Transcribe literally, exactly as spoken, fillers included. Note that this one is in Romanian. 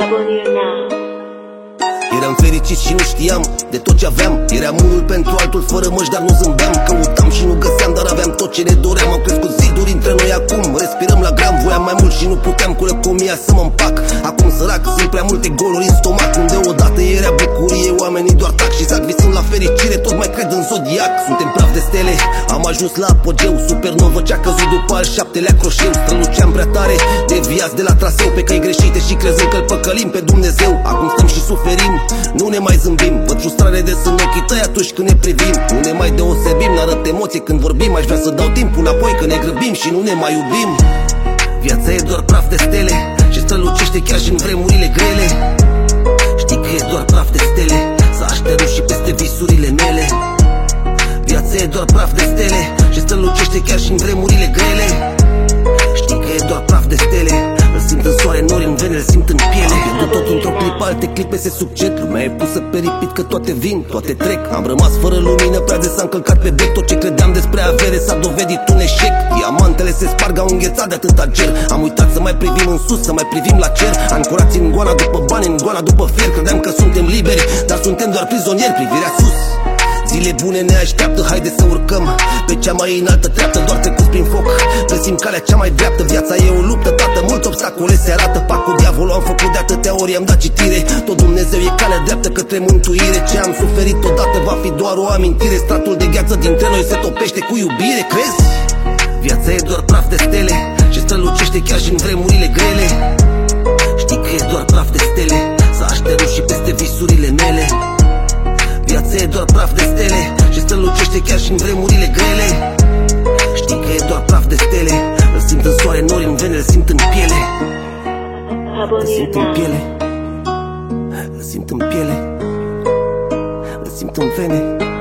Eram fericit și nu știam de tot ce aveam. Eram unul pentru altul fără măști, dar nu zâmbeam. Căutam și nu găseam, dar aveam tot ce ne doream. Au crescut ziduri între noi acum, respirăm la gram. Voiam mai mult și nu puteam cu lăcomia să mă împac. Acum sărac, sunt prea multe goluri în stomac. Unde odată era bucurie, oamenii doar tac și zac. Visând la fericire, tot mai cred în zodiac. Suntem praf de stele, am ajuns la apogeu. Supernovă ce-a căzut după al șaptelea croșeu. Străluceam prea tare, deviați de la traseu, pe căi greșite și crezând că-l păcălim pe Dumnezeu. Acum stăm și suferim, nu ne mai zâmbim. Văd frustrare de în ochii tăi atunci când ne privim. Nu ne mai deosebim, n-arăt emoție când vorbim. Aș vrea să dau timp înapoi că ne grăbim și nu ne mai iubim. Viața e doar praf de stele și strălucește chiar și în vremurile grele. Știi că e doar praf de stele, să așteru și peste visurile mele. Viața e doar praf de stele și strălucește chiar și în vremurile grele. Știi că e doar praf de stele, îl simt în soare, nori în vene, îl simt în piele. Am pierdut tot într-o clipă, alte clipe se succed. Lumea e pusă pe ripit că toate vin, toate trec. Am rămas fără lumină, prea de s-a încălcat pe bec. Tot ce credeam despre avere s-a dovedit un eșec. Diamantele se sparg, au înghețat de atâta ger. Am uitat să mai privim în sus, să mai privim la cer. Ancorați în goana după bani, în goana după fier. Credeam că suntem liberi, dar suntem doar prizonieri. Privirea sus, zile bune ne așteaptă, haide să urcăm pe cea mai înaltă treaptă, doar trecuți prin foc. Găsim calea cea mai dreaptă, viața e o luptă, tată, mulți obstacole se arată. Pacul diavolul am făcut de atâtea ori, am dat citire. Tot Dumnezeu e calea dreaptă către mântuire. Ce am suferit odată va fi doar o amintire. Stratul de gheață dintre noi se topește cu iubire, crezi? Viața e doar praf de stele și strălucește chiar și în vremurile grele. Știi că e doar praf de stele, să așteru și peste visurile mele. Viața e doar praf de stele și strălucește chiar și în vremurile grele. Știi că e doar praf de stele, îl simt în soare, nori în vene, îl simt în piele. Îl simt în piele, îl simt în piele, îl simt în vene.